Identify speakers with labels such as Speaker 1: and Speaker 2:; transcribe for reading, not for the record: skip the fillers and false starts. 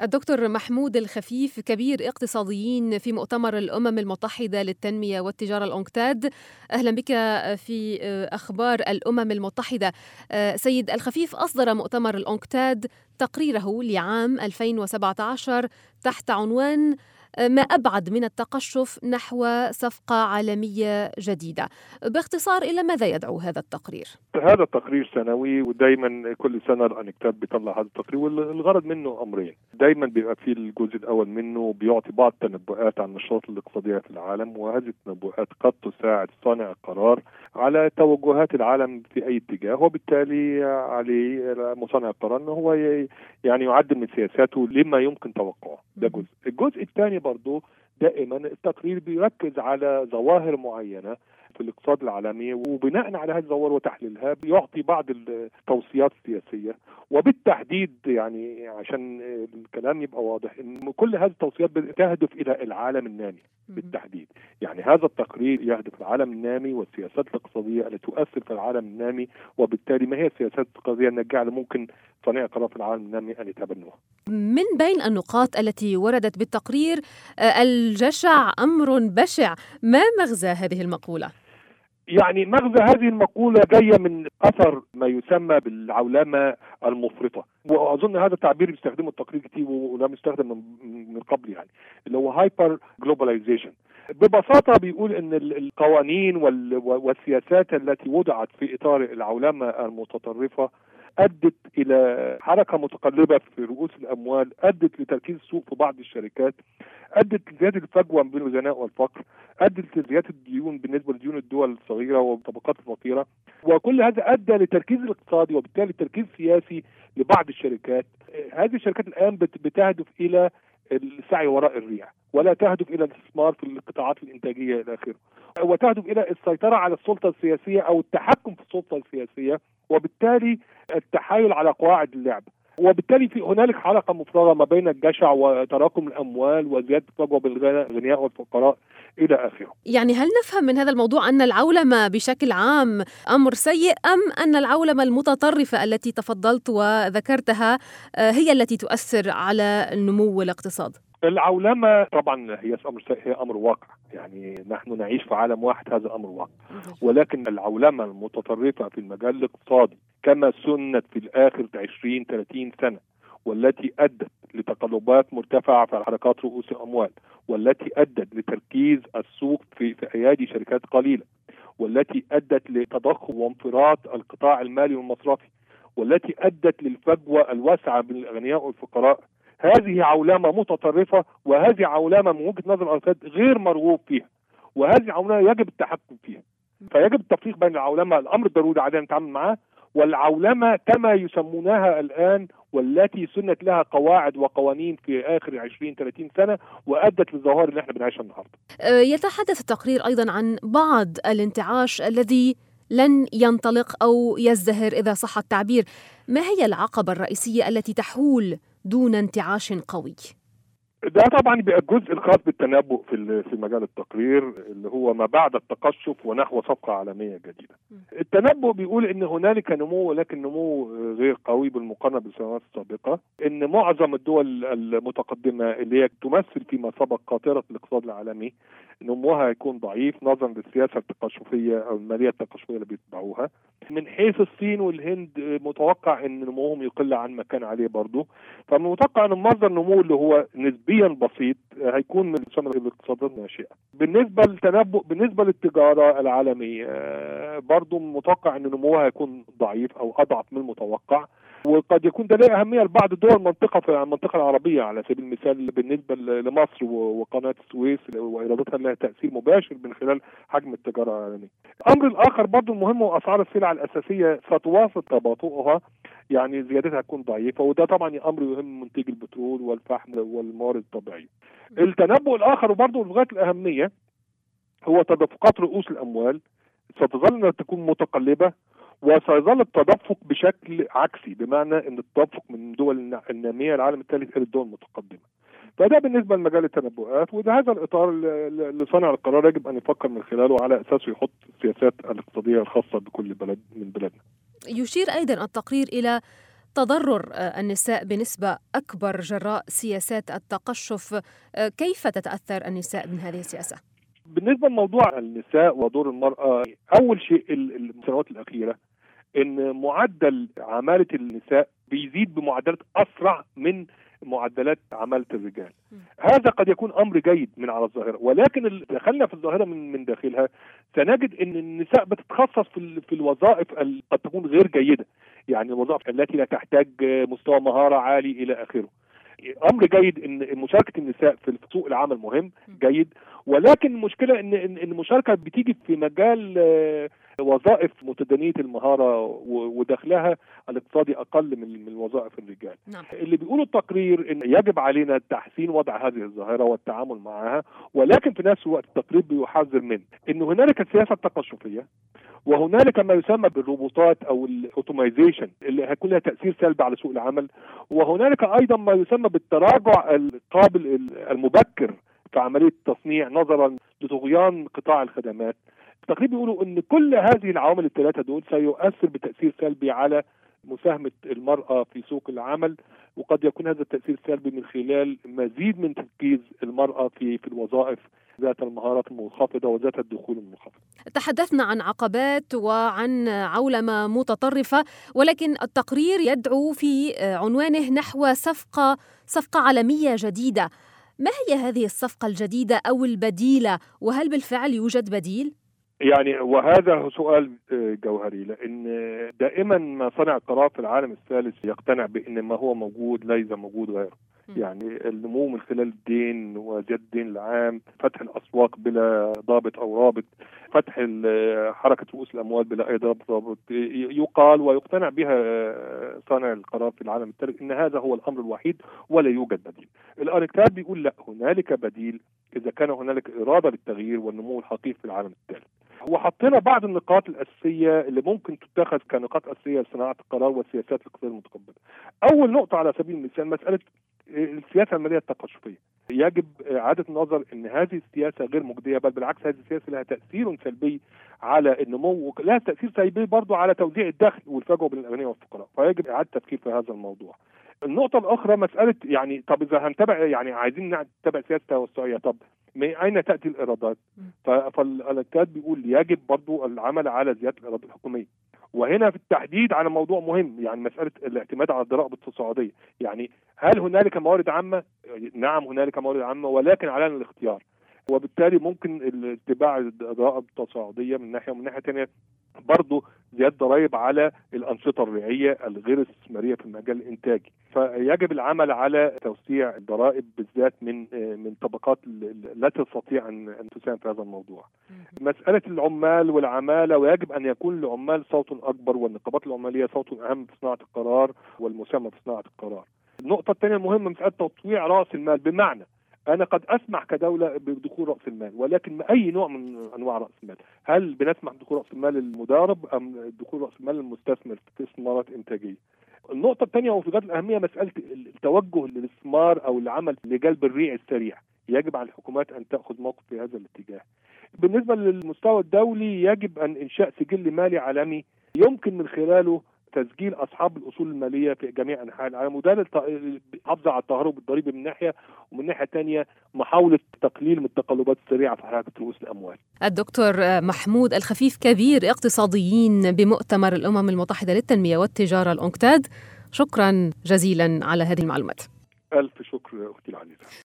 Speaker 1: الدكتور محمود الخفيف، كبير اقتصاديين في مؤتمر الأمم المتحدة للتنمية والتجارة الأونكتاد. أهلا بك في أخبار الأمم المتحدة. سيد الخفيف، أصدر مؤتمر الأونكتاد تقريره لعام 2017 تحت عنوان ما أبعد من التقشف نحو صفقة عالمية جديدة. باختصار، إلى ماذا يدعو هذا التقرير؟
Speaker 2: هذا التقرير سنوي، ودايما كل سنة الأونكتاد بيطلع هذا التقرير، والغرض منه أمرين. دايما بيبقى فيه الجزء الأول منه بيعطي بعض التنبؤات عن النشاط الاقتصادية في العالم، وهذه التنبؤات قد تساعد صانع القرار على توجهات العالم في أي اتجاه، وبالتالي عليه مصنع القرار أنه هو يعني يعدل من سياساته لما يمكن توقعه. ده جزء. الجزء الثاني برضو دائما التقرير بيركز على ظواهر معينة في الاقتصاد العالمي، وبناء على هذه الظواهر وتحليلها بيعطي بعض التوصيات السياسية. وبالتحديد يعني عشان الكلام يبقى واضح ان كل هذه التوصيات تهدف الى العالم النامي بالتحديد. يعني هذا التقرير يهدف العالم النامي والسياسات الاقتصادية التي تؤثر في العالم النامي، وبالتالي ما هي السياسات الاقتصادية الناجعة اللي ممكن صانع القرار في العالم النامي ان يتبنوها.
Speaker 1: من بين النقاط التي وردت بالتقرير الجشع أمر بشع. ما مغزى هذه المقولة؟
Speaker 2: يعني مغزى هذه المقولة جاية من أثر ما يسمى بالعولمة المفرطة، وأظن هذا التعبير بيستخدمه التقرير كتير ولم يستخدم من قبل، يعني اللي هو هايبر جلوباليزيشن. ببساطة بيقول أن القوانين والسياسات التي وضعت في إطار العولمة المتطرفة أدت إلى حركة متقلبة في رؤوس الأموال، أدت لتركيز السوق في بعض الشركات، أدت لزيادة الفجوة بين الغناء والفقر، أدت لزيادة الديون بالنسبة لديون الدول الصغيرة والطبقات الفقيرة، وكل هذا أدى لتركيز الاقتصادي وبالتالي تركيز سياسي لبعض الشركات. هذه الشركات الآن بتهدف إلى السعي وراء الريع، ولا تهدف إلى الاستثمار في القطاعات الإنتاجية إلى آخره، وتهدف إلى السيطرة على السلطة السياسية أو التحكم في السلطة السياسية، وبالتالي التحايل على قواعد اللعب. وبالتالي في هنالك حلقة مفرغة ما بين الجشع وتراكم الأموال وزيادة الفجوة بين الأغنياء والفقراء إلى آخره.
Speaker 1: يعني هل نفهم من هذا الموضوع أن العولمة بشكل عام أمر سيء، أم أن العولمة المتطرفة التي تفضلت وذكرتها هي التي تؤثر على النمو والاقتصاد؟
Speaker 2: العولمة طبعا هي أمر سيء، هي أمر واقع، يعني نحن نعيش في عالم واحد، هذا أمر واقع. ولكن العولمة المتطرفة في المجال الاقتصادي كما سنت في الآخر 20-30 سنة، والتي أدت لتقلبات مرتفعة في حركات رؤوس الأموال، والتي أدت لتركيز السوق في أيادي شركات قليلة، والتي أدت لتضخم وانفراط القطاع المالي والمصرفي، والتي أدت للفجوة الواسعة بين الأغنياء والفقراء. هذه عولمة متطرفة، وهذه عولمة من وجهة نظر الأونكتاد غير مرغوب فيها، وهذه عولمة يجب التحكم فيها. فيجب التفريق بين العولمة الأمر الضروري علينا نتعامل معها، والعولمة كما يسمونها الآن، والتي سنت لها قواعد وقوانين في آخر 20-30 سنة وأدت للظواهر اللي احنا بنعيشها النهاردة.
Speaker 1: يتحدث التقرير أيضا عن بعض الانتعاش الذي لن ينطلق أو يزدهر إذا صح التعبير. ما هي العقبة الرئيسية التي تحول دون انتعاش قوي؟
Speaker 2: ده طبعا بيبقى الجزء الخاص بالتنبؤ في مجال التقرير، اللي هو ما بعد التقشف ونحو صفقة عالمية جديدة. التنبؤ بيقول ان هنالك نمو، ولكن نمو غير قوي بالمقارنة بالسنوات السابقة، ان معظم الدول المتقدمة اللي هي تمثل فيما سبق قاطرة الاقتصاد العالمي نموها هيكون ضعيف نظرا للسياسة التقشفية او المالية التقشفية اللي بيتبعوها. من حيث الصين والهند متوقع ان نموهم يقل عن ما كان عليه برضه، فمتوقع ان مصدر النمو اللي هو نسبيا بسيط هيكون من الاقتصادات الناشئة. بالنسبة للتنبؤ بالنسبة للتجارة العالمية برضه متوقع ان نموها هيكون ضعيف او اضعف من المتوقع، وقد يكون ده له أهمية لبعض دول المنطقة في المنطقة العربية. على سبيل المثال بالنسبة لمصر وقناة السويس وإيراداتها لها تأثير مباشر من خلال حجم التجارة العالمية. الأمر الآخر برضو المهم هو أسعار السلع الأساسية ستواصل تباطؤها، يعني زيادتها تكون ضعيفة، وده طبعا أمر يهم منتج البترول والفحم والموارد الطبيعية. التنبؤ الآخر وبرضو لغاية الأهمية هو تدفقات رؤوس الأموال ستظل تكون متقلبة، وسيظل التدفق بشكل عكسي، بمعنى ان التدفق من دول النامية العالم الثالث الى الدول المتقدمة. فده بالنسبة لمجال التنبؤات، وده هذا الإطار اللي صانع القرار يجب أن يفكر من خلاله على أساسه يحط السياسات الاقتصادية الخاصة بكل بلد من بلادنا.
Speaker 1: يشير أيضا التقرير إلى تضرر النساء بنسبة أكبر جراء سياسات التقشف. كيف تتأثر النساء من هذه السياسة؟
Speaker 2: بالنسبة لموضوع النساء ودور المرأة، أول شيء السنوات الأخيرة إن معدل عمالة النساء بيزيد بمعدلات أسرع من معدلات عمالة الرجال. هذا قد يكون أمر جيد من على الظاهرة، ولكن دخلنا في الظاهرة من داخلها سنجد أن النساء بتتخصص في الوظائف قد تكون غير جيدة، يعني الوظائف التي لا تحتاج مستوى مهارة عالي إلى آخره. أمر جيد أن مشاركة النساء في سوق العمل مهم جيد، ولكن المشكلة أن المشاركة بتيجي في مجال وظائف متدنية المهارة ودخلها الاقتصادي أقل من وظائف الرجال.
Speaker 1: نعم.
Speaker 2: اللي بيقولوا التقرير إن يجب علينا تحسين وضع هذه الظاهرة والتعامل معها، ولكن في نفس الوقت التقرير بيحذر من إن هنالك سياسة تقشفية، وهنالك ما يسمى بالروبوتات أو الأوتومايزيشن اللي هيكون لها تأثير سلبي على سوق العمل، وهنالك أيضا ما يسمى بالتراجع القابل المبكر في عملية التصنيع نظرا لطغيان قطاع الخدمات. التقرير بيقولوا ان كل هذه العوامل الثلاثه دول سيؤثر بتاثير سلبي على مساهمه المراه في سوق العمل، وقد يكون هذا التاثير السلبي من خلال مزيد من تركيز المراه في الوظائف ذات المهارات المنخفضه وذات الدخول المنخفض.
Speaker 1: تحدثنا عن عقبات وعن عولمه متطرفه، ولكن التقرير يدعو في عنوانه نحو صفقه عالميه جديده. ما هي هذه الصفقه الجديده او البديله، وهل بالفعل يوجد بديل؟
Speaker 2: يعني وهذا سؤال جوهري، لأن دائما ما صنع القرار في العالم الثالث يقتنع بأن ما هو موجود ليس موجود غيره. يعني النمو من خلال الدين وزيادة الدين العام، فتح الأسواق بلا ضابط أو رابط، فتح حركة رؤوس الأموال بلا أي ضابط، يقال ويقتنع بها صانع القرار في العالم الثالث إن هذا هو الأمر الوحيد ولا يوجد بديل. الكتاب بيقول لا، هنالك بديل إذا كان هنالك إرادة للتغيير والنمو الحقيقي في العالم الثالث. وحطينا بعض النقاط الأساسية اللي ممكن تتخذ كنقاط أساسية لصناعة القرار والسياسات الاقتصادية المتقبلة. أول نقطة على سبيل المثال مسألة السياسة المالية التقشفية. يجب إعادة النظر أن هذه السياسة غير مجدية، بل بالعكس هذه السياسة لها تأثير سلبي على النمو، ولها تأثير سلبي برضو على توزيع الدخل والفجوة بين الأغنياء والفقراء، فيجب إعادة التفكير في هذا الموضوع. النقطة الأخرى مسألة يعني طب إذا هنتبع يعني عايزين نتبع سياسة توسعية، طب من أين تأتي الإيرادات؟ فالكتاب بيقول يجب برضو العمل على زيادة الإيرادات الحكومية، وهنا في التحديد على موضوع مهم، يعني مسألة الاعتماد على الضرائب التصاعدية. يعني هل هنالك موارد عامة؟ نعم هنالك موارد عامة، ولكن علينا الاختيار، وبالتالي ممكن اتباع الضرائب التصاعدية من ناحية، ومن ناحية ثانية برضه زيادة ضرائب على الأنشطة الريعية الغير استثمارية في المجال الإنتاجي. فيجب العمل على توسيع الضرائب بالذات من طبقات لا تستطيع أن تساهم في هذا الموضوع. مسألة العمال والعمالة، ويجب أن يكون للعمال صوت أكبر والنقابات العمالية صوت أهم في صناعة القرار والمساهمة في صناعة القرار. النقطة الثانية المهمة مسألة تطويع رأس المال، بمعنى أنا قد أسمح كدولة بدخول رأس المال، ولكن أي نوع من أنواع رأس المال؟ هل بنسمح بدخول رأس المال المضارب أم دخول رأس المال المستثمر في استثمارات إنتاجية؟ النقطة الثانية وفي غاية الأهمية مسألة التوجه للاستثمار أو العمل لجلب الريع السريع. يجب على الحكومات أن تأخذ موقف في هذا الاتجاه. بالنسبة للمستوى الدولي يجب أن إنشاء سجل مالي عالمي يمكن من خلاله تسجيل أصحاب الأصول المالية في جميع أنحاء العالم، وده للحفظ على التهرب الضريبي من ناحية، ومن ناحية تانية محاولة تقليل من التقلبات السريعة في حركة رؤوس الأموال.
Speaker 1: الدكتور محمود الخفيف، كبير اقتصاديين بمؤتمر الأمم المتحدة للتنمية والتجارة الأونكتاد، شكرا جزيلا على هذه المعلومات.
Speaker 2: ألف شكر أختي العزيزة.